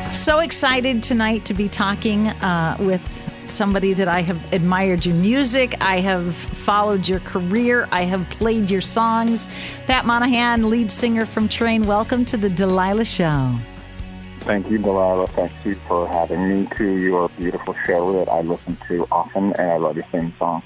So excited tonight to be talking with somebody that I have admired your music. I have followed your career. I have played your songs. Pat Monahan, lead singer from Train. Welcome to the Delilah Show. Thank you, Delilah. Thank you for having me to your beautiful show that I listen to often, and I love your theme song.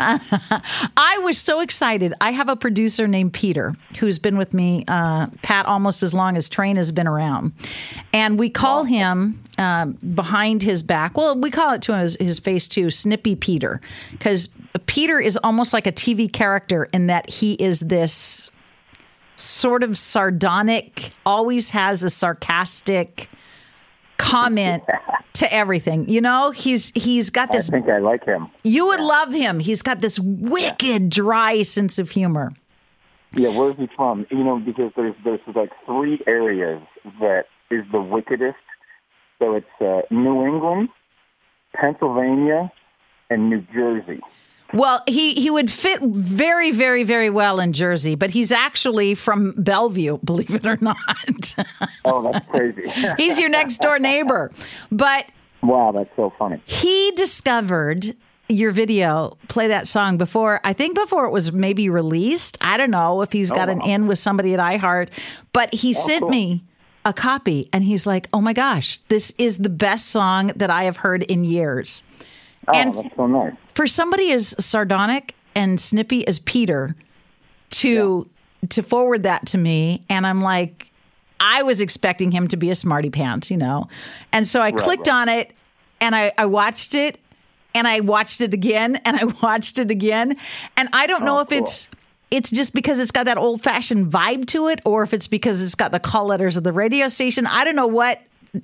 I was so excited. I have a producer named Peter who's been with me, Pat, almost as long as Train has been around. And we call him behind his back. Well, we call it to his face too, Snippy Peter, because Peter is almost like a TV character in that he is this sort of sardonic, always has a sarcastic comment to everything. You know, he's got this. I think I like him. You would love him. He's got this wicked, dry sense of humor. Yeah, where's he from? You know, because there's like three areas that is the wickedest. So it's New England, Pennsylvania, and New Jersey. Well, he would fit very, very, very well in Jersey, but he's actually from Bellevue, believe it or not. Oh, that's crazy. He's your next door neighbor. But wow, that's so funny. He discovered your video, Play That Song, before it was maybe released. I don't know if he's got an in with somebody at iHeart, but he sent me a copy and he's like, oh my gosh, this is the best song that I have heard in years. Oh, and that's so nice. For somebody as sardonic and snippy as Peter to forward that to me, and I'm like, I was expecting him to be a smarty pants, you know. And so I clicked on it, and I watched it, and I watched it again, and I watched it again. And I don't know if it's just because it's got that old-fashioned vibe to it, or if it's because it's got the call letters of the radio station. I don't know what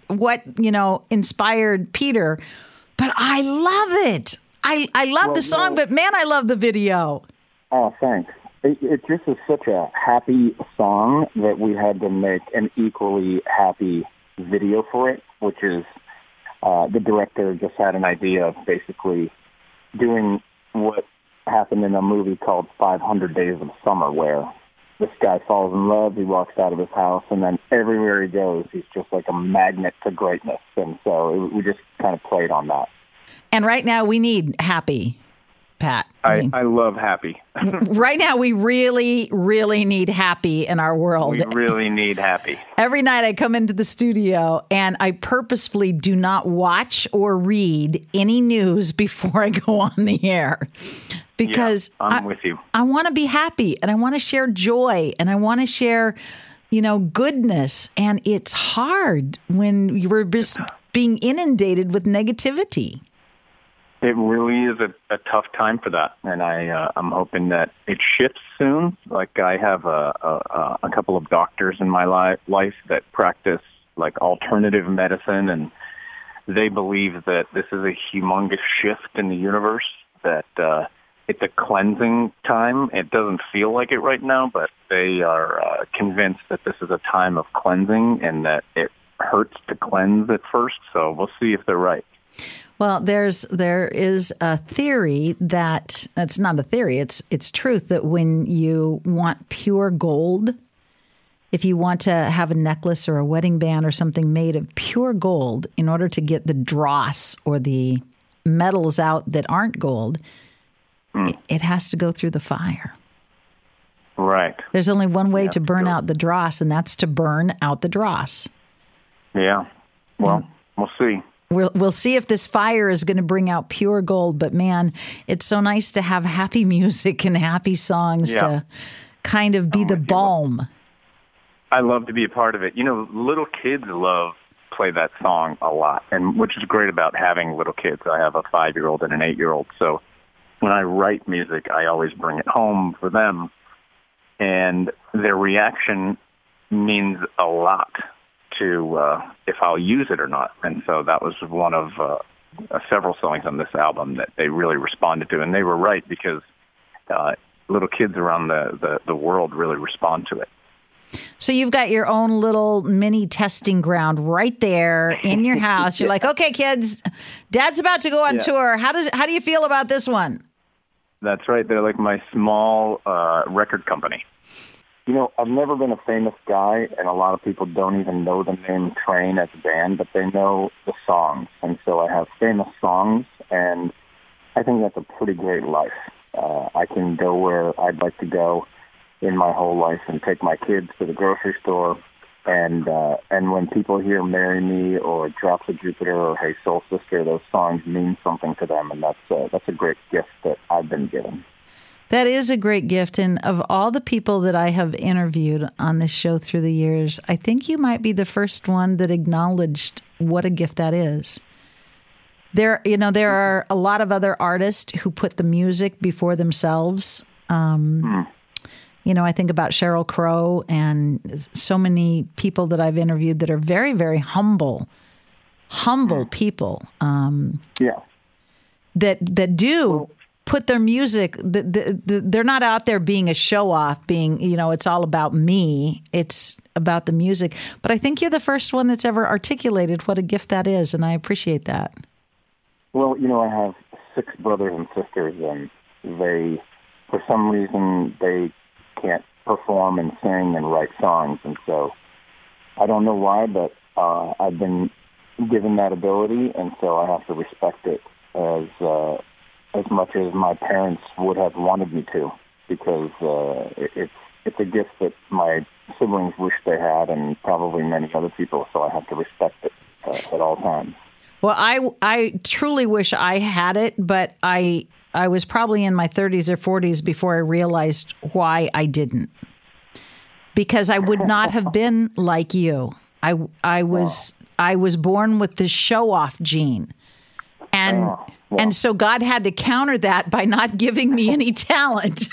inspired Peter, but I love it. I love the song, but man, I love the video. Oh, thanks. It just is such a happy song that we had to make an equally happy video for it, which is the director just had an idea of basically doing what happened in a movie called 500 Days of Summer, where this guy falls in love, he walks out of his house, and then everywhere he goes, he's just like a magnet to greatness. And so we just kind of played on that. And right now we need happy, Pat. I love happy. Right now we really, really need happy in our world. We really need happy. Every night I come into the studio and I purposefully do not watch or read any news before I go on the air. Because I'm with you. I want to be happy and I want to share joy and I want to share, goodness. And it's hard when you're just being inundated with negativity. It really is a tough time for that, and I'm hoping that it shifts soon. Like I have a couple of doctors in my life that practice like alternative medicine, and they believe that this is a humongous shift in the universe, that it's a cleansing time. It doesn't feel like it right now, but they are convinced that this is a time of cleansing and that it hurts to cleanse at first, so we'll see if they're right. Well, there is a theory that's not a theory, it's truth, that when you want pure gold, if you want to have a necklace or a wedding band or something made of pure gold, in order to get the dross or the metals out that aren't gold, it has to go through the fire. Right. There's only one way to burn out the dross, and that's to burn out the dross. Yeah. Well, we'll see. We'll see if this fire is going to bring out pure gold. But, man, it's so nice to have happy music and happy songs to kind of be the balm. I love to be a part of it. Little kids love Play That Song a lot, and which is great about having little kids. I have a 5-year-old and an 8-year-old. So when I write music, I always bring it home for them. And their reaction means a lot to if I'll use it or not. And so that was one of several songs on this album that they really responded to. And they were right, because little kids around the world really respond to it. So you've got your own little mini testing ground right there in your house. You're like, okay, kids, Dad's about to go on tour. How do you feel about this one? That's right. They're like my small record company. I've never been a famous guy, and a lot of people don't even know the name Train as a band, but they know the songs. And so I have famous songs, and I think that's a pretty great life. I can go where I'd like to go in my whole life and take my kids to the grocery store. And when people hear Marry Me or Drops of Jupiter or Hey Soul Sister, those songs mean something to them, and that's a great gift that I've been given. That is a great gift. And of all the people that I have interviewed on this show through the years, I think you might be the first one that acknowledged what a gift that is. There are a lot of other artists who put the music before themselves. I think about Sheryl Crow and so many people that I've interviewed that are very, very humble people. That do put their music. They're not out there being a show off. It's all about me. It's about the music. But I think you're the first one that's ever articulated what a gift that is, and I appreciate that. Well, I have 6 brothers and sisters, and for some reason, they can't perform and sing and write songs, and so I don't know why, but I've been given that ability, and so I have to respect it as much as my parents would have wanted me to, because it's a gift that my siblings wish they had, and probably many other people, so I have to respect it at all times. Well, I truly wish I had it, but I was probably in my 30s or 40s before I realized why I didn't. Because I would not have been like you. I was born with the show-off gene. And so God had to counter that by not giving me any talent.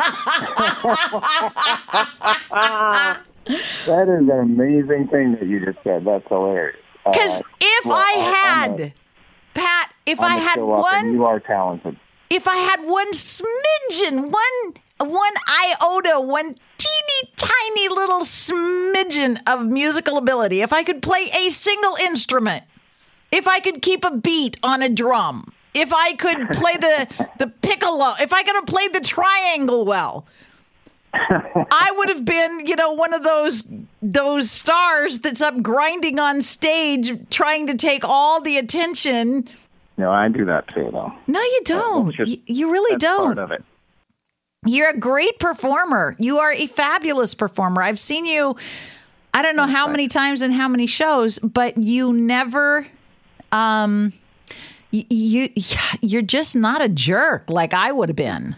That is an amazing thing that you just said. That's hilarious. Because if I had one, you are talented. If I had one smidgen, one iota, one teeny tiny little smidgen of musical ability, if I could play a single instrument, if I could keep a beat on a drum, if I could play the piccolo, if I could have played the triangle well, I would have been, one of those stars that's up grinding on stage trying to take all the attention. No, I do that too, though. No, you don't. You really don't. Part of it. You're a great performer. You are a fabulous performer. I've seen you, I don't know how many times and how many shows, but you never, you're just not a jerk like I would have been.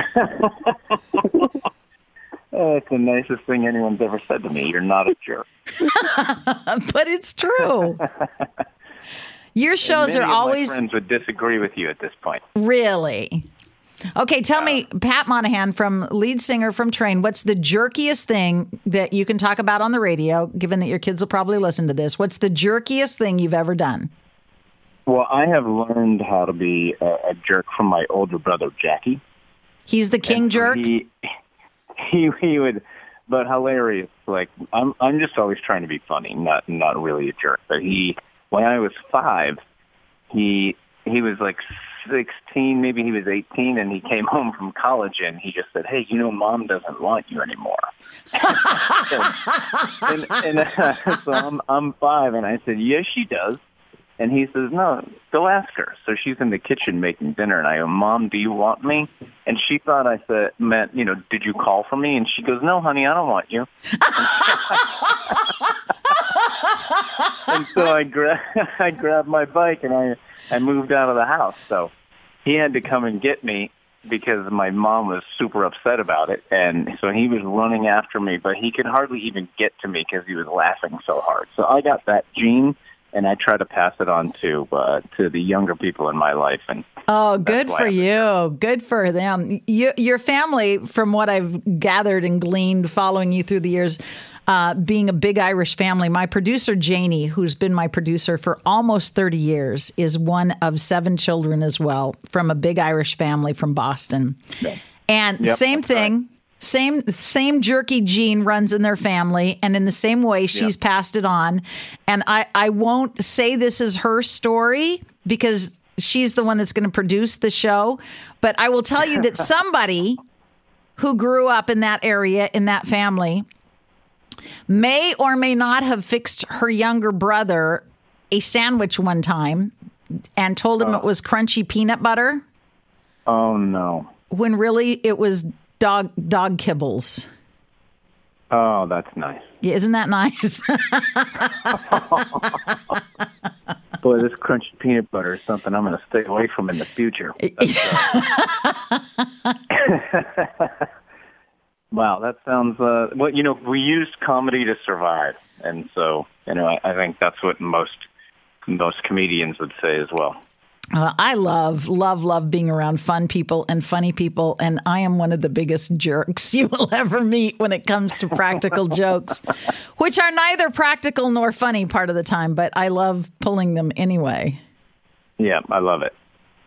It's the nicest thing anyone's ever said to me. You're not a jerk. But it's true. Your shows are always... My friends would disagree with you at this point. Really? Okay, tell me, Pat Monahan, lead singer from Train, what's the jerkiest thing that you can talk about on the radio, given that your kids will probably listen to this? What's the jerkiest thing you've ever done? Well, I have learned how to be a jerk from my older brother, Jackie. He's the king jerk? He would, but hilarious. Like, I'm just always trying to be funny, not really a jerk. But when I was 5, he was like 16, maybe he was 18, and he came home from college and he just said, "Hey, Mom doesn't want you anymore." So I'm 5, and I said, "Yes, she does." And he says, "No, go ask her." So she's in the kitchen making dinner, and I go, "Mom, do you want me?" And she thought I said, meant, did you call for me? And she goes, "No, honey, I don't want you." And so I grabbed my bike and I moved out of the house. So he had to come and get me because my mom was super upset about it. And so he was running after me, but he could hardly even get to me because he was laughing so hard. So I got that gene, and I try to pass it on to the younger people in my life. And good for you. Good for them. Your family, from what I've gathered and gleaned following you through the years, being a big Irish family, my producer, Janie, who's been my producer for almost 30 years, is one of 7 children as well from a big Irish family from Boston. Yeah. And same thing. Right. Same jerky gene runs in their family, and in the same way, she's passed it on. And I won't say this is her story because she's the one that's going to produce the show, but I will tell you that somebody who grew up in that area, in that family, may or may not have fixed her younger brother a sandwich one time and told him it was crunchy peanut butter. Oh, no. When really it was dog kibbles. Oh, that's nice. Yeah, isn't that nice? Boy, this crunchy peanut butter is something I'm going to stay away from in the future. Wow, that sounds, we used comedy to survive. And so, I think that's what most comedians would say as well. I love being around fun people and funny people, and I am one of the biggest jerks you will ever meet when it comes to practical jokes, which are neither practical nor funny part of the time, but I love pulling them anyway. Yeah, I love it.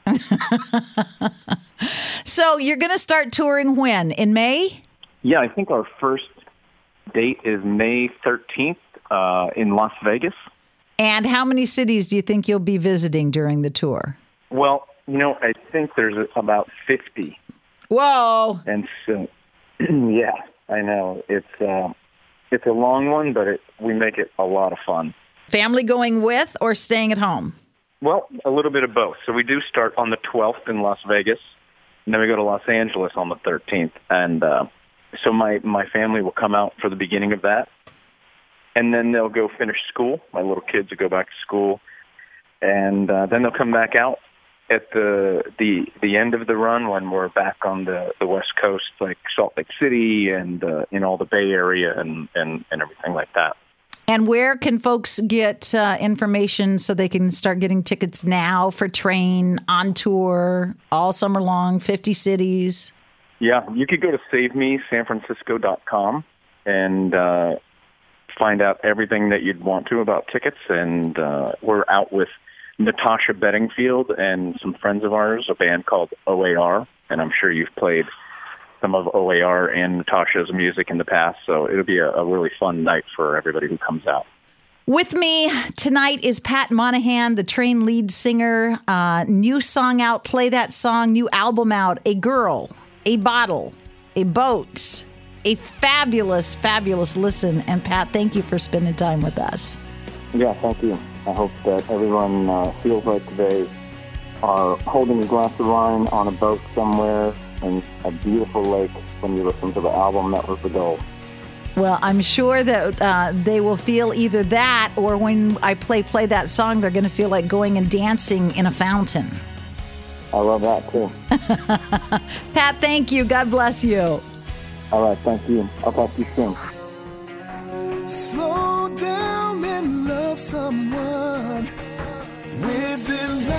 So you're going to start touring when? In May? Yeah, I think our first date is May 13th in Las Vegas. And how many cities do you think you'll be visiting during the tour? Well, I think there's about 50. Whoa. And so, yeah, I know. It's a long one, but we make it a lot of fun. Family going with or staying at home? Well, a little bit of both. So we do start on the 12th in Las Vegas, and then we go to Los Angeles on the 13th. And so my family will come out for the beginning of that. And then they'll go finish school. My little kids will go back to school. And then they'll come back out at the end of the run when we're back on the West Coast, like Salt Lake City and in all the Bay Area and everything like that. And where can folks get information so they can start getting tickets now for Train, on tour, all summer long, 50 cities? Yeah, you could go to SaveMeSanFrancisco.com and find out everything that you'd want to about tickets. And we're out with Natasha Bedingfield and some friends of ours, a band called OAR. And I'm sure you've played some of OAR and Natasha's music in the past. So it'll be a really fun night for everybody who comes out. With me tonight is Pat Monahan, the Train lead singer. New song out, Play That Song. New album out, A Girl, A Bottle, A Boat. A fabulous, fabulous listen. And Pat, thank you for spending time with us. Yeah, thank you. I hope that everyone feels like they are holding a glass of wine on a boat somewhere in a beautiful lake when you listen to the album. That was the goal. Well, I'm sure that they will feel either that or when I play that song, they're going to feel like going and dancing in a fountain. I love that, too. Pat, thank you. God bless you. All right, thank you. I'll talk to you soon. Slow down and love someone with the